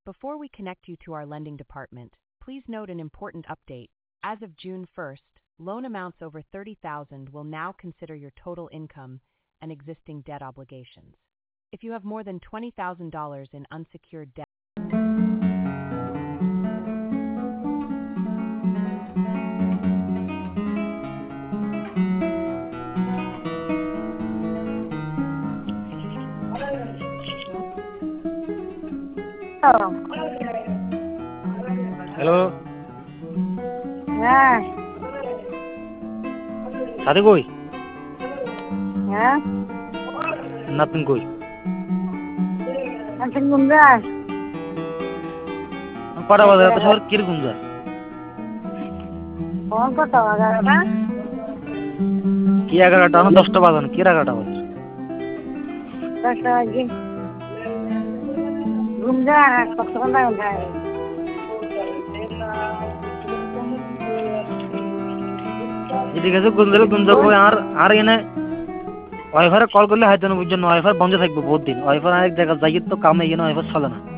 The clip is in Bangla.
Before we connect you to our lending department, please note an important update. As of June 1st, loan amounts over $30,000 will now consider your total income and existing debt obligations. If you have more than $20,000 in unsecured debt, hello, হ্যাঁ সাথে কই হ্যাঁ নাতিন কই আচ্ছা গুঞ্জার কটা বাজে এত শহর কিরকম যায় ফোন কত 11টা কি 11টা না 10টা বাজানো কি 11টা বাজে 10টা বাজে গুঞ্জার কতক্ষণ লাগে এদিকে যে গুঞ্জা কই আর এনে ওয়াইফাই কল করলে হয়তো না বুঝছেন ওয়াইফাই বন্ধ থাকবে বহুত দিন ওয়াইফাই আরেক জায়গায় যাই তো কামে এনে ওয়াইফাই চলে না